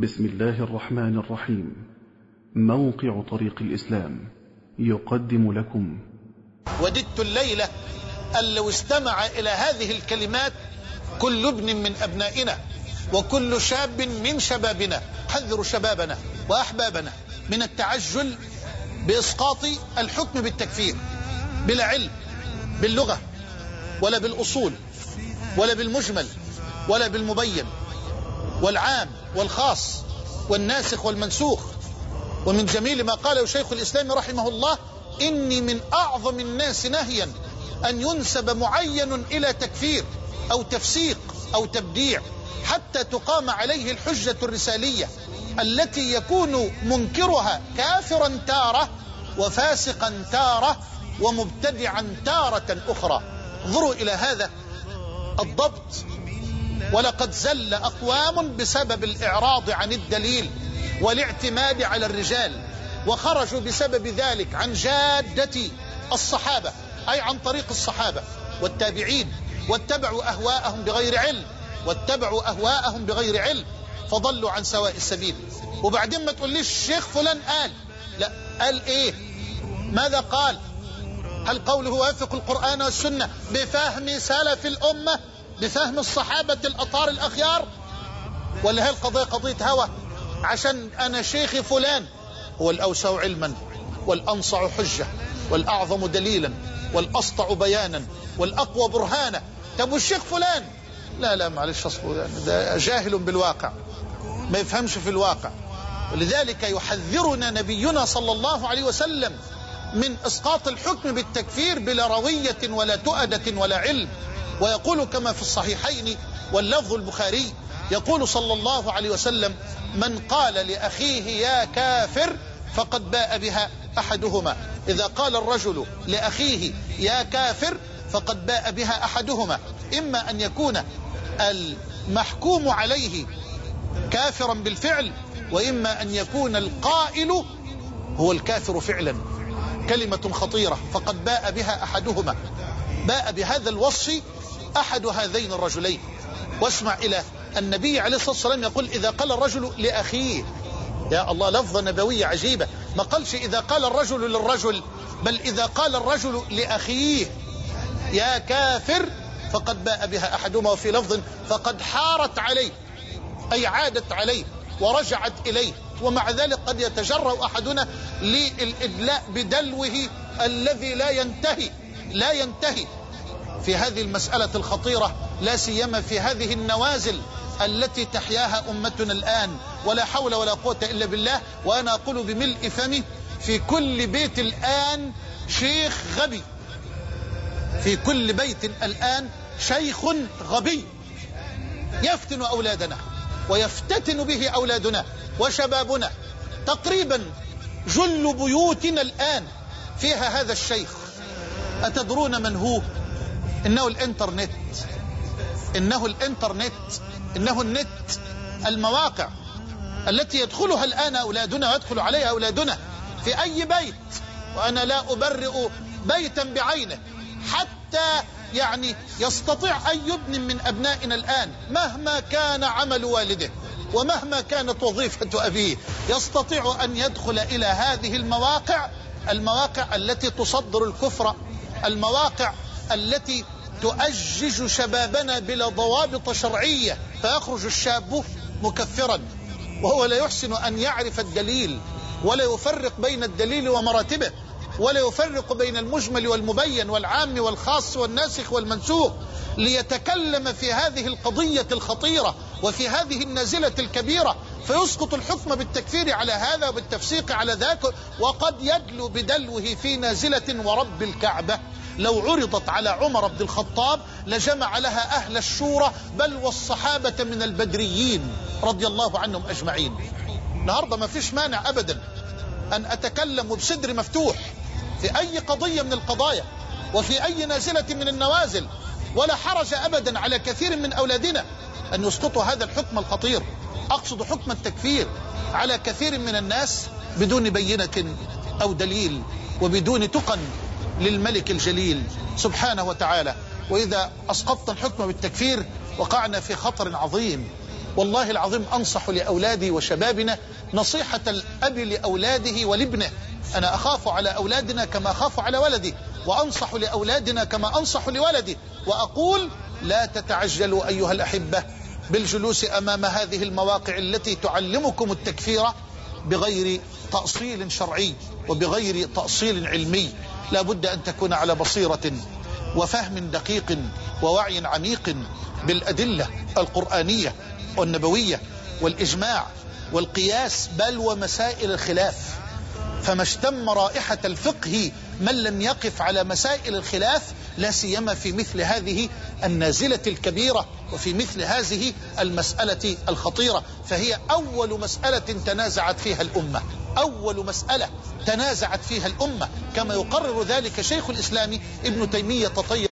بسم الله الرحمن الرحيم. موقع طريق الإسلام يقدم لكم. وددت الليلة أن لو استمع إلى هذه الكلمات كل ابن من أبنائنا وكل شاب من شبابنا. حذروا شبابنا وأحبابنا من التعجل بإسقاط الحكم بالتكفير بلا علم باللغة ولا بالأصول ولا بالمجمل ولا بالمبين والعام والخاص والناسخ والمنسوخ. ومن جميل ما قاله شيخ الإسلام رحمه الله: إني من أعظم الناس نهيا أن ينسب معين إلى تكفير أو تفسيق أو تبديع حتى تقام عليه الحجة الرسالية التي يكون منكرها كافرا تارة وفاسقا تارة ومبتدعا تارة أخرى. انظروا إلى هذا الضبط. ولقد زل أقوام بسبب الإعراض عن الدليل والاعتماد على الرجال، وخرجوا بسبب ذلك عن جادة الصحابة، أي عن طريق الصحابة والتابعين، واتبعوا أهواءهم بغير علم فضلوا عن سواء السبيل. وبعدين ما تقوليش الشيخ فلان قال، لا، قال إيه؟ ماذا قال؟ هل قوله وافق القرآن والسنة بفهم سلف الأمة، بفهم الصحابة الأطهار الأخيار، ولا هي القضية قضية هوى عشان أنا شيخي فلان هو الأوسع علما والأنصع حجة والأعظم دليلا والأسطع بيانا والأقوى برهانا؟ طب والشيخ فلان لا معلش، أصله يعني ده جاهل بالواقع، ما يفهمش في الواقع. ولذلك يحذرنا نبينا صلى الله عليه وسلم من إسقاط الحكم بالتكفير بلا روية ولا تؤدة ولا علم. ويقول كما في الصحيحين واللفظ البخاري، يقول صلى الله عليه وسلم: من قال لأخيه يا كافر فقد باء بها أحدهما. إذا قال الرجل لأخيه يا كافر فقد باء بها أحدهما، إما أن يكون المحكوم عليه كافرا بالفعل، وإما أن يكون القائل هو الكافر فعلا. كلمة خطيرة، فقد باء بها أحدهما، باء بهذا الوصف أحد هذين الرجلين. واسمع إلى النبي عليه الصلاة والسلام يقول: إذا قال الرجل لأخيه، يا الله، لفظة نبوية عجيبة. ما قالش إذا قال الرجل للرجل، بل إذا قال الرجل لأخيه يا كافر فقد باء بها أحدهما، وفي لفظ فقد حارت عليه، أي عادت عليه ورجعت إليه. ومع ذلك قد يتجرأ أحدنا للإدلاء بدلوه الذي لا ينتهي في هذه المسألة الخطيرة، لا سيما في هذه النوازل التي تحياها أمتنا الآن. ولا حول ولا قوة إلا بالله. وأنا أقول بملء فمي: في كل بيت الآن شيخ غبي، في كل بيت الآن شيخ غبي يفتن أولادنا ويفتتن به أولادنا وشبابنا. تقريبا جل بيوتنا الآن فيها هذا الشيخ. أتدرون من هو؟ إنه الإنترنت، إنه النت، المواقع التي يدخلها الآن أولادنا ويدخل عليها أولادنا في أي بيت. وأنا لا أبرئ بيتا بعينه، حتى يعني يستطيع أي ابن من أبنائنا الآن مهما كان عمل والده ومهما كانت وظيفة أبيه يستطيع أن يدخل إلى هذه المواقع التي تصدر الكفر، المواقع التي تؤجج شبابنا بلا ضوابط شرعية، فيخرج الشاب مكفرا وهو لا يحسن أن يعرف الدليل ولا يفرق بين الدليل ومراتبه، ولا يفرق بين المجمل والمبين والعام والخاص والناسخ والمنسوخ، ليتكلم في هذه القضية الخطيرة وفي هذه النازلة الكبيرة، فيسقط الحكم بالتكفير على هذا وبالتفسيق على ذاك. وقد يدلو بدلوه في نازلة ورب الكعبة لو عرضت على عمر بن الخطاب لجمع لها أهل الشورى بل والصحابة من البدريين رضي الله عنهم أجمعين. النهاردة ما فيش مانع أبدا أن أتكلم بصدر مفتوح في أي قضية من القضايا وفي أي نازلة من النوازل، ولا حرج أبدا على كثير من أولادنا أن يسقطوا هذا الحكم الخطير. أقصد حكم التكفير على كثير من الناس بدون بينة أو دليل وبدون تقن للملك الجليل سبحانه وتعالى. وإذا أسقطنا الحكم بالتكفير وقعنا في خطر عظيم، والله العظيم أنصح لأولادي وشبابنا نصيحة الأب لأولاده ولابنه. أنا أخاف على أولادنا كما أخاف على ولدي، وأنصح لأولادنا كما أنصح لولدي، وأقول لا تتعجلوا أيها الأحبة بالجلوس أمام هذه المواقع التي تعلمكم التكفير بغير تأصيل شرعي وبغير تأصيل علمي. لا بد أن تكون على بصيرة وفهم دقيق ووعي عميق بالأدلة القرآنية والنبوية والإجماع والقياس، بل ومسائل الخلاف. فما اشتم رائحة الفقه من لم يقف على مسائل الخلاف، لا سيما في مثل هذه النازلة الكبيرة وفي مثل هذه المسألة الخطيرة. فهي أول مسألة تنازعت فيها الأمة، أول مسألة تنازعت فيها الأمة، كما يقرر ذلك شيخ الإسلام ابن تيمية طيب